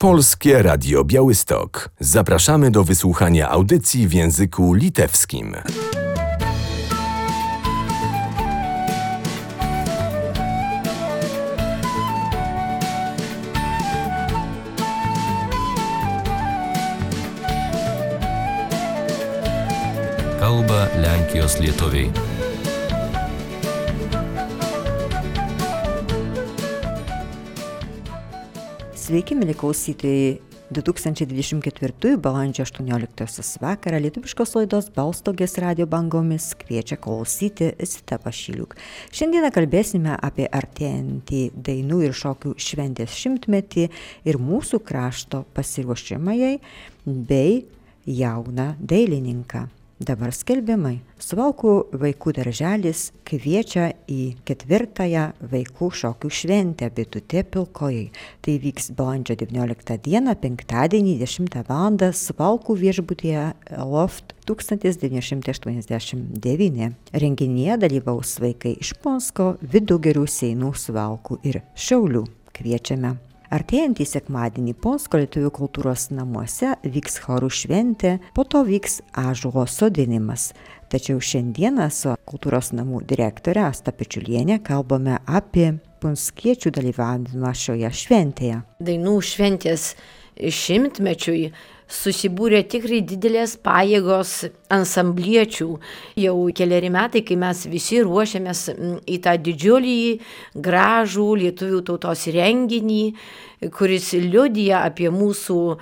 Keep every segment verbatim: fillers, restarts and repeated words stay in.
Polskie Radio Białystok. Zapraszamy do wysłuchania audycji w języku litewskim. Kalba Lenkijos lietuviai. Sveiki, mieli klausytojai. du tūkstančiai dvidešimt ketvirtųjų balandžio aštuonioliktosios vakarą lietuviškos laidos Balstogės radio bangomis kviečia klausyti Zita Pašiliuk. Šiandieną kalbėsime apie artėjantį dainų ir šokių šventės šimtmetį ir mūsų krašto pasiruošimą jai bei jauną dailininką. Dabar skelbimai. Suvalkų vaikų darželis kviečia į ketvirtąją vaikų šokių šventę Bitutė pilkoji. Tai vyks balandžio devynioliktą dieną, penktadienį, dešimtą valandą Suvalkų viešbutyje Loft tūkstantis devyni šimtai aštuoniasdešimt devyni. Renginyje dalyvaus vaikai iš Ponsko, Vidugirių, Seinų, Suvalkų ir Šiaulių. Kviečiame. Artėjantį sekmadienį Ponsko lietuvių kultūros namuose vyks chorų šventė, po to vyks ąžuolo sodinimas. Tačiau šiandieną su kultūros namų direktore Asta Pečiulienė kalbame apie ponskiečių dalyvavimą šioje šventėje. Dainų šventės šimtmečiui susibūrė tikrai didelės pajėgos ansambliečių. Jau keliari metai, kai mes visi ruošiamės į tą didžiulį, gražų lietuvių tautos renginį, kuris liudija apie mūsų e,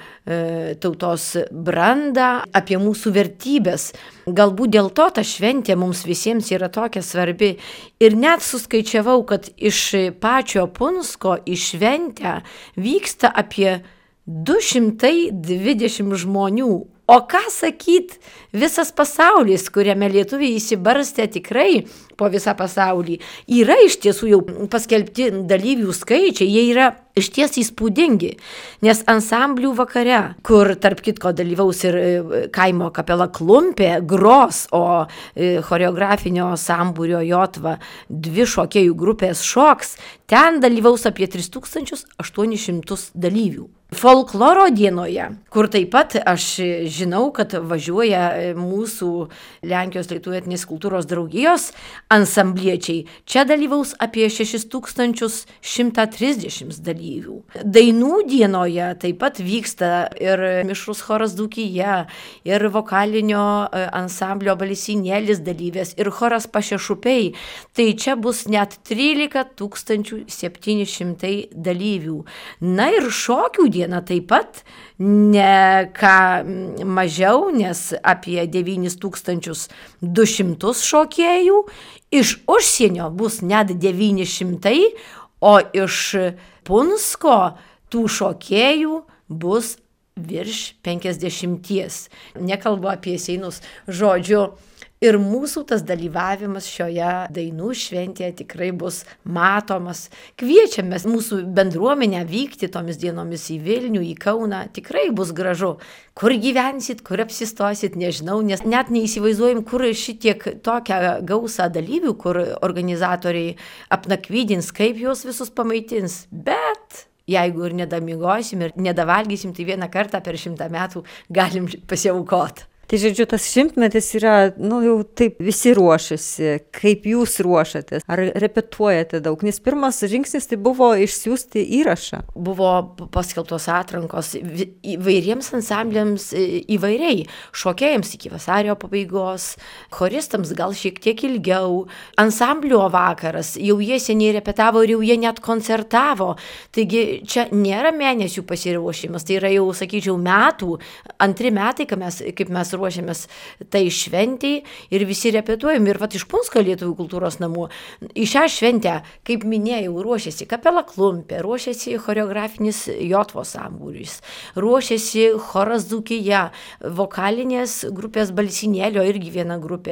tautos brandą, apie mūsų vertybės. Galbūt dėl to ta šventė mums visiems yra tokia svarbi. Ir net suskaičiavau, kad iš pačio Punsko į šventę vyksta apie du šimtai dvidešimt žmonių. O ką sakyt, visas pasaulis, kuriame lietuviai įsibarstę tikrai po visą pasaulį, yra iš tiesų jau paskelbti dalyvių skaičiai, jie yra iš ties įspūdingi. Nes ansamblių vakare, kur tarp kitko dalyvaus ir kaimo kapela Klumpė, gros, o choreografinio sambūrio Jotva dvi šokėjų grupės šoks, ten dalyvaus apie tris tūkstančius aštuonis šimtus dalyvių. Folkloro dienoje, kur taip pat aš žinau, kad važiuoja mūsų Lenkijos lietuvių etninės kultūros draugijos ansambliečiai, čia dalyvaus apie šešis tūkstančius šimtą trisdešimt dalyvių. Dainų dienoje taip pat vyksta ir mišrus choras Dzūkija, ir vokalinio ansamblio Balisinėlis dalyvės, ir choras Pašešupiai. Tai čia bus net trylika tūkstančių septyni šimtai dalyvių. Na ir šokių diena taip pat ne ką mažiau, nes apie devynis tūkstančius du šimtus šokėjų, iš užsienio bus net devyni šimtai, o iš Punsko tų šokėjų bus virš penkiasdešimties. Nekalbu apie Seinus, žodžiu. Ir mūsų tas dalyvavimas šioje dainų šventėje tikrai bus matomas. Kviečiame mūsų bendruomenę vykti tomis dienomis į Vilnių, į Kauną. Tikrai bus gražu. Kur gyvensit, kur apsistosit, nežinau, nes net neįsivaizduojam, kur šitiek tokią gausą dalyvių, kur organizatoriai apnakvydins, kaip juos visus pamaitins. Bet jeigu ir nedamigosim ir nedavalgysim, tai vieną kartą per šimtą metų galim pasiaukoti. Tai žodžiu, tas šimtmetis yra, nu jau taip visi ruošiasi, kaip jūs ruošiatės, ar repetuojate daug, nes pirmas žingsnis tai buvo išsiųsti įrašą. Buvo paskelbtos atrankos įvairiems ansambliams įvairiai, šokėjams iki vasario pabaigos, choristams gal šiek tiek ilgiau, ansamblio vakaras, jau jie seniai repetavo ir jau jie net koncertavo, taigi čia nėra mėnesių pasiruošimas, tai yra jau, sakyčiau, metų, antri metai, kaip mes, kaip mes ruošiamės tai šventei ir visi repetuojam. Ir vat iš Punsko lietuvių kultūros namų į šią šventę, kaip minėjau, ruošiasi kapela Klumpė, ruošiasi choreografinis Jotvos sambūris, ruošiasi choras Dzūkija, vokalinės grupės Balsinėlio irgi viena grupė.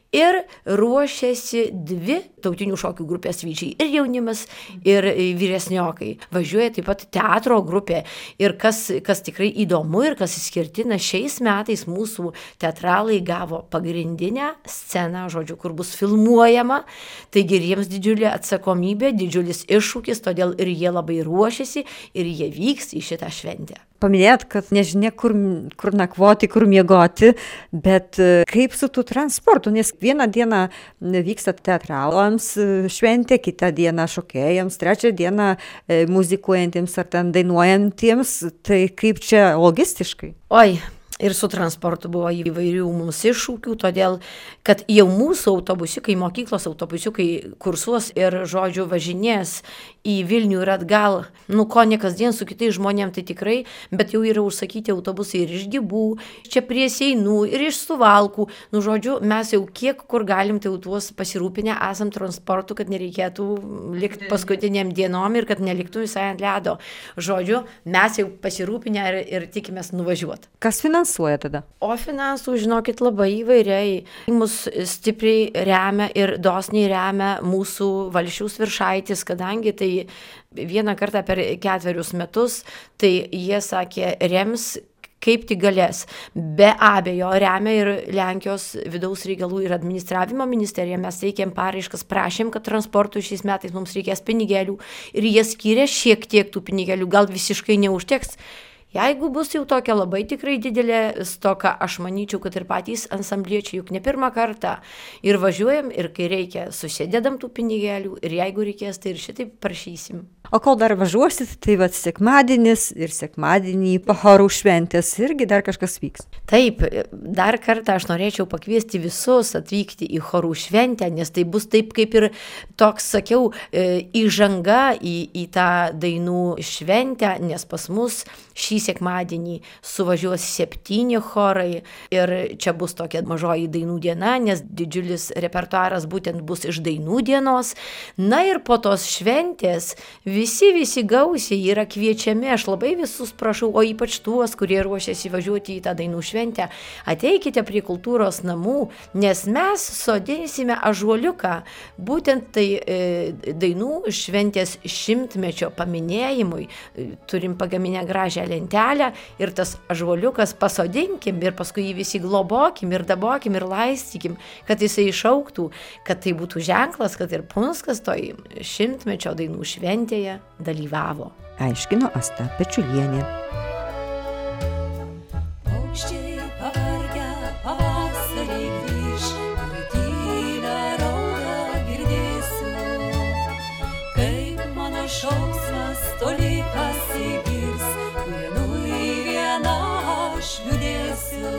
Ir ruošiasi dvi tautinių šokių grupės Vyčiai. Ir jaunimas, ir vyresniokai. Važiuoja taip pat teatro grupė. Ir kas, kas tikrai įdomu ir kas išskirtina, šiais metais mūsų teatralai gavo pagrindinę sceną, žodžiu, kur bus filmuojama. Taigi ir jiems didžiulė atsakomybė, didžiulis iššūkis, todėl ir jie labai ruošiasi ir jie vyks į šitą šventę. Paminėjot, kad nežinia, kur, kur nakvoti, kur miegoti, bet kaip su tų transportu, nes vieną dieną vyksta teatralams šventė, kitą dieną šokėjams, trečią dieną muzikuojantiems ar ten dainuojantiems, tai kaip čia logistiškai? Oi. Ir su transportu buvo įvairių mums iššūkių, todėl, kad jau mūsų autobusiukai, mokyklos autobusiukai kursuos ir, žodžiu, važinės į Vilnių ir atgal, nu, ko ne kasdien su kitais žmonėm, tai tikrai, bet jau yra užsakyti autobusai ir iš Gibų, čia prie Seinų, ir iš Suvalkų, nu, žodžiu, mes jau kiek kur galim tai tuos pasirūpinę esam transportu, kad nereikėtų likti paskutiniam dienom ir kad neliktų visai ant ledo. Žodžiu, mes jau pasirūpinę ir, ir tikimės nuvažiuoti. Kas finansuoja tada? O finansų, žinokit, labai įvairiai. Mus stipriai remia ir dosniai remia mūsų Valsčiaus viršaitis, kadangi tai vieną kartą per ketverius metus, tai jie sakė, rems kaip tik galės. Be abejo, remia ir Lenkijos vidaus reikalų ir administravimo ministerija. Mes teikėm paraiškas, prašėm, kad transportui šiais metais mums reikės pinigėlių ir jie skyrė šiek tiek tų pinigėlių, gal visiškai neužteks. Jeigu bus jau tokia labai tikrai didelė stoka, aš manyčiau, kad ir patys ansambliečiai juk ne pirmą kartą ir važiuojam, ir kai reikia, susidedam tų pinigėlių, ir jeigu reikės, tai ir šitaip prašysim. O kol dar važiuosit, tai vat sekmadienis ir sekmadienį po chorų šventės irgi dar kažkas vyks. Taip, dar kartą aš norėčiau pakviesti visus atvykti į chorų šventę, nes tai bus taip kaip ir toks, sakiau, įžanga į, į tą dainų šventę, nes pas mus šį sekmadienį suvažiuos septyni chorai ir čia bus tokia mažoji dainų diena, nes didžiulis repertuaras būtent bus iš dainų dienos. Na ir po tos šventės visi, visi gausiai yra kviečiami, aš labai visus prašau, o ypač tuos, kurie ruošiasi važiuoti į tą dainų šventę, ateikite prie kultūros namų, nes mes sodinsime ąžuoliuką, būtent tai e, dainų šventės šimtmečio paminėjimui, turim pagaminę gražią lentelę ir tas ąžuoliukas pasodinkim ir paskui jį visi globokim ir dabokim ir laistykim, kad jisai išauktų, kad tai būtų ženklas, kad ir Punskas toj šimtmečio dainų šventėje dalyvavo. Aiškino Asta Pečiulienė. Paukščiai pavargę pavasarį grįš, ir tylią raudą girdėsiu, kaip mano šauksmas toli pasigirs, vienui viena aš liūdėsiu.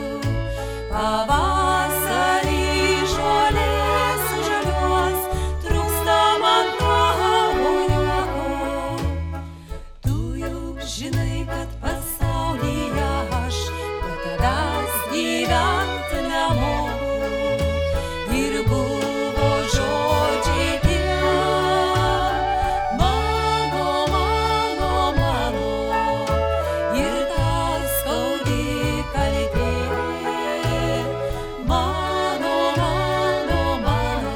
Pavasarį žolės sužaliuos, trūksta man tavo juoko. Tu juk žinai, kad pasaulyje aš be tavęs gyventi nemoku. Ir buvo žodžiai tie, mano, mano, mano, ir ta skaudi kaltė. Mano, mano, mano,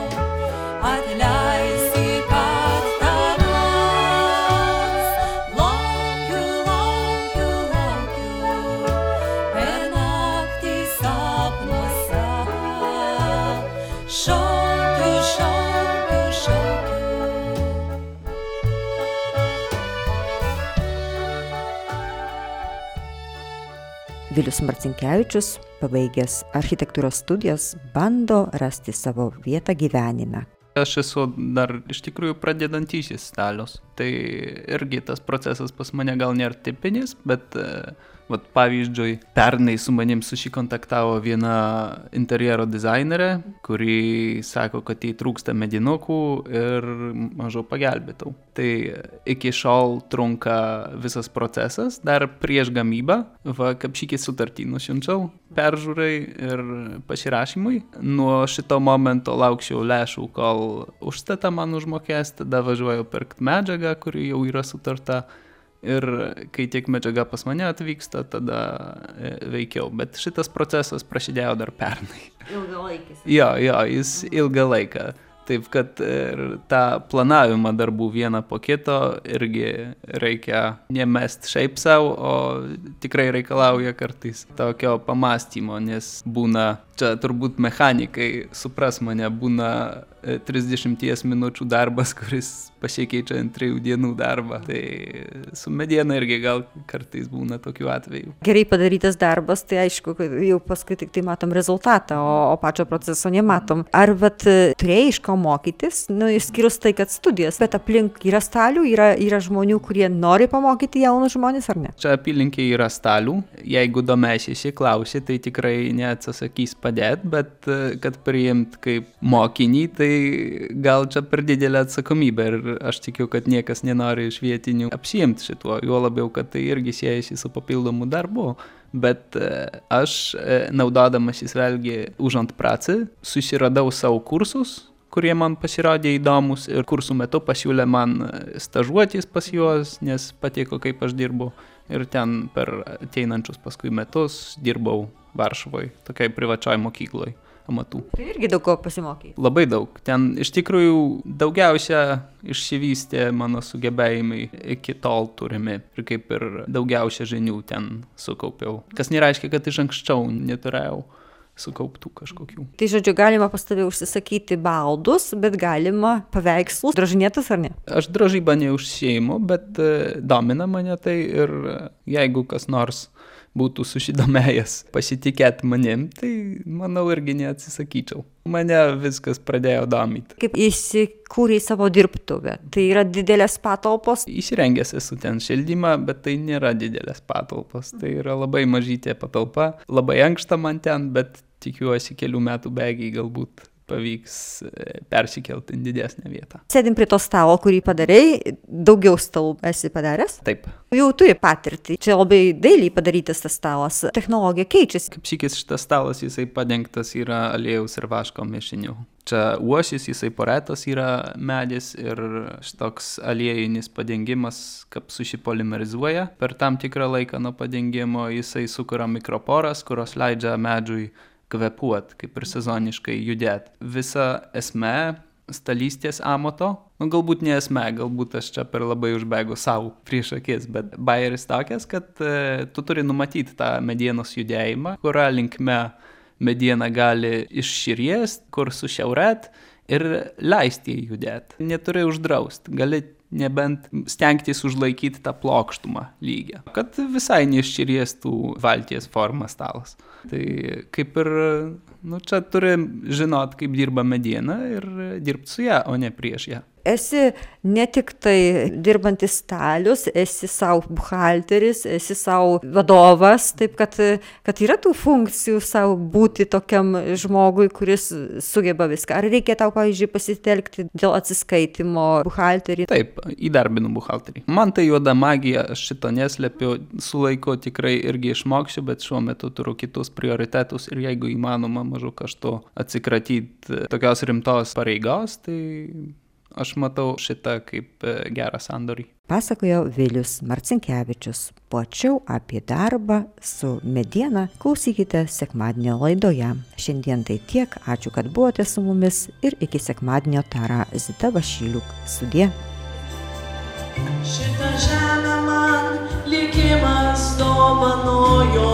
atleisi, kad tavęs laukiu, laukiu, laukiu, per naktį sapnuose. Šaukiu, šaukiu, šaukiu. Vilius Marcinkevičius, pabaigęs architektūros studijas, bando rasti savo vietą gyvenime. Aš esu dar iš tikrųjų pradedantysis stalius. Tai irgi tas procesas pas mane gal nėra tipinis, bet vat, pavyzdžiui, pernai su manim susikontaktavo viena interjero dizainerė, kuri sako, kad jai trūksta medinukų ir mažau pagelbėtau. Tai iki šiol trunka visas procesas, dar prieš gamybą, va, kapšykį sutartį nusiunčiau peržiūrai ir pasirašymui. Nuo šito momento laukčiau lėšų, kol užstatą man užmokės, tada važiuoju pirkti medžiagą, kuri jau yra sutarta. ir kai tik medžiaga pas mane atvyksta, tada e, veikiau. Bet šitas procesas prasidėjo dar pernai. Ilgalaikis. Jo, jo, jis ilgą laiką. Taip, kad ir tą planavimą darbų vieną po kito irgi reikia nemest šiaip savo, o tikrai reikalauja kartais tokio pamastymo, nes būna, čia turbūt mechanikai supras mane, būna trisdešimties minučių darbas, kuris pasikeičia ant trijų dienų darbą. Tai su mediena irgi gal kartais būna tokių atvejų. Gerai padarytas darbas, tai aišku, kad jau paskui tik tai matom rezultatą, o, o pačio proceso nematom. Ar vat turėjai iš ko mokytis, nu, išskyrus tai, kad studijas, bet aplink yra stalių, yra, yra žmonių, kurie nori pamokyti jaunus žmonės, ar ne? Čia apylinkė yra stalių. Jeigu domėsiesi, klausi, tai tikrai neatsisakys padėti, bet kad priimt kaip mokinį, tai gal čia per didelė atsakomybė ir aš tikiu, kad niekas nenori iš vietinių apsiimti šituo, juo labiau, kad tai irgi siejasi su papildomu darbu. Bet aš, naudodamasis vėlgi užant pracę, susiradau savo kursus, kurie man pasirodė įdomus ir kursų metu pasiūlė man stažuotis pas juos, nes patiko, kaip aš dirbu. Ir ten per ateinančius paskui metus dirbau Varšuvoj, tokiai privačioj mokykloj amatų. Tai irgi daug ko pasimokė. Labai daug. Ten iš tikrųjų daugiausia išsivystė mano sugebėjimai iki tol turimi ir kaip ir daugiausia žinių ten sukaupiau. Kas nereiškia, kad iš anksčiau neturėjau sukauptų kažkokių. Tai žodžiu, galima pas tave užsisakyti baldus, bet galima paveikslus, drožinėtus ar ne? Aš drožybą neužsiimu, bet domina mane tai ir jeigu kas nors būtų susidomėjęs pasitikėti manim, tai manau irgi neatsisakyčiau. Mane viskas pradėjo domyti. Kaip įsikūrei savo dirbtuvę? Tai yra didelės patalpos? Įsirengęs esu ten šildymą, bet tai nėra didelės patalpos. Tai yra labai mažytė patalpa, labai ankšta man ten, bet tikiuosi kelių metų bėgiai galbūt pavyks persikelti į didesnę vietą. Sėdim prie to stalo, kurį padarei, daugiau stalų esi padaręs? Taip. Jau turi patirtį. Čia labai dailiai padarytas tas stalas. Technologija keičiasi. Kaip šikis šitas stalas, jisai padengtas yra aliejaus ir vaško mišiniu. Čia uosis, jisai poretas yra medis ir šitoks aliejinis padengimas, kaip susipolimerizuoja. Per tam tikrą laiką nuo padengimo jisai sukuria mikroporas, kurios leidžia medžiui kvepuot, kaip ir sezoniškai judėti. Visa esmė stalystės amato, nu galbūt ne esmė, galbūt aš čia per labai užbėgu savo prieš akis, bet bajeris tokias, kad e, tu turi numatyti tą medienos judėjimą, kurio linkme mediena gali išširiest, kur sušiaurėt ir leisti jį judėti. Neturi uždraust, gali nebent stengtis užlaikyti tą plokštumą lygę, kad visai neišširiestų valties formą stalas. Tai kaip ir, nu čia turi žinot, kaip dirba mediena ir dirbti su ją, o ne prieš ją. Esi ne tik tai dirbantis stalius, esi savo buhalteris, esi savo vadovas, taip kad, kad yra tų funkcijų savo būti tokiam žmogui, kuris sugeba viską. Ar reikia tau, pavyzdžiui, pasitelkti dėl atsiskaitimo buhalterį? Taip, įdarbinu buhalterį. Man tai juoda magija, aš šito neslepiu, su laiku tikrai irgi išmoksiu, bet šiuo metu turiu kitus prioritetus ir jeigu įmanoma mažu kažto atsikratyti tokios rimtos pareigos, tai aš matau šitą kaip gerą sandorį. Pasakojo Vilius Marcinkevičius. Plačiau apie darbą su mediena klausykite sekmadienio laidoje. Šiandien tai tiek, ačiū, kad buvote su mumis ir iki sekmadienio tara Zita Vašyliuk. Sudie. Šitą žemę man likimas dovanojo,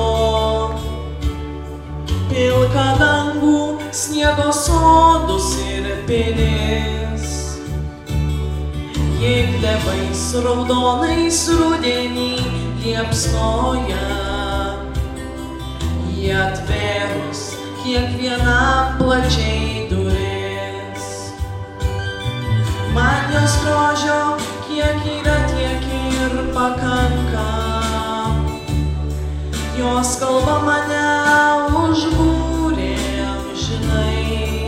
pilką dangų, sniego sodus ir pilis. Jei klevais raudonais rudenį liepsnoja, jie atvėrus kiekvienam plačiai duris. Man jos grožio kiek yra, tiek ir pakanka. Jos kalba mane užbūrė amžinai.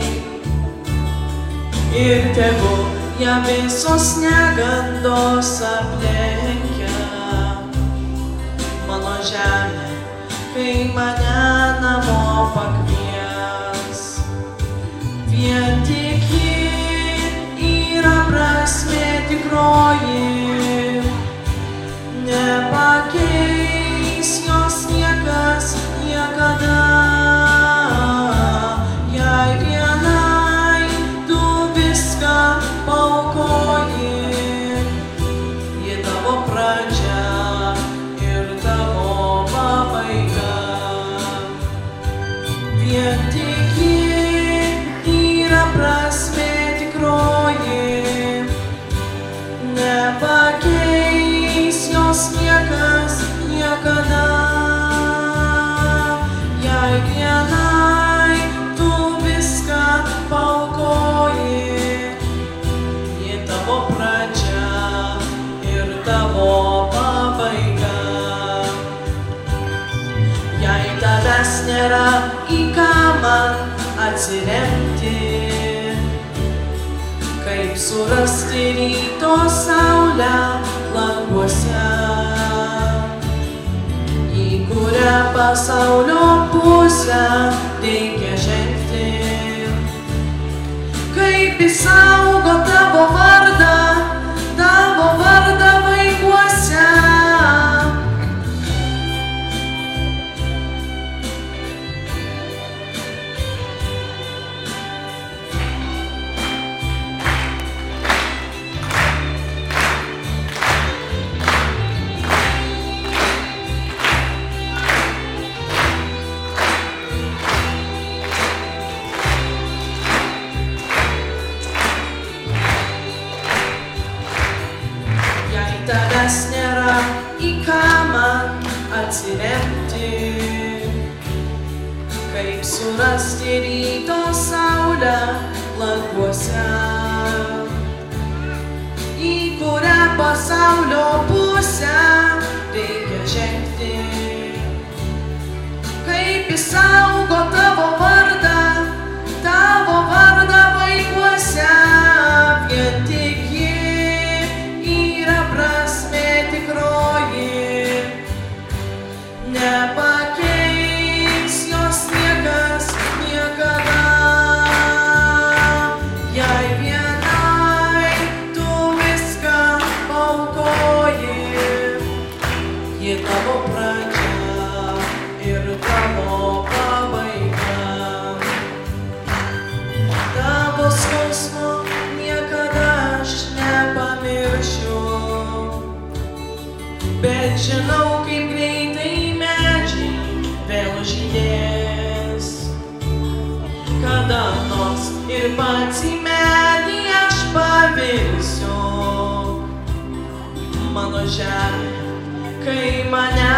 Ir tegu ją visos negandos aplenkia. Mano žemė, kai mane namo pakvies. Vien tik ji yra prasmė tikroji, ne nepakeis jos niekas niekada. Jei vienai tu viską paaukoji, ji tavo pradžia ir tavo pabaiga. Vien tik ji yra prasmė tikroji, nepakeis jos niekas niekada. Jei vienai tu viską paaukoji, ji tavo pradžia ir tavo pabaiga. Jei tavęs nėra, į ką man atsiremti, kaip surasti ryto saulę languose, į kurią pasaulio pusę reikia žengti, kaip išsaugo tavo vardą, tavo vardą vaikuose. Tavęs nėra, į ką man atsiremti, kaip surasti ryto saulę languose, į kurią pasaulio pusę reikia žengti, kaip išsaugo tavo vardą, tavo vardą vaikuose. Vien tik ji yra prasmė tikroji, nepakeis jos niekas niekada. Jei vienai tu viską paaukoji, ji tavo pradžia ir tavo pabaiga. Tavo skausmo niekada aš nepamiršiu, bet žinau, kaip greitai medžiai vėl žydės. Kada nors ir pats į medį aš pavirsiu. Mano žemė, kai mane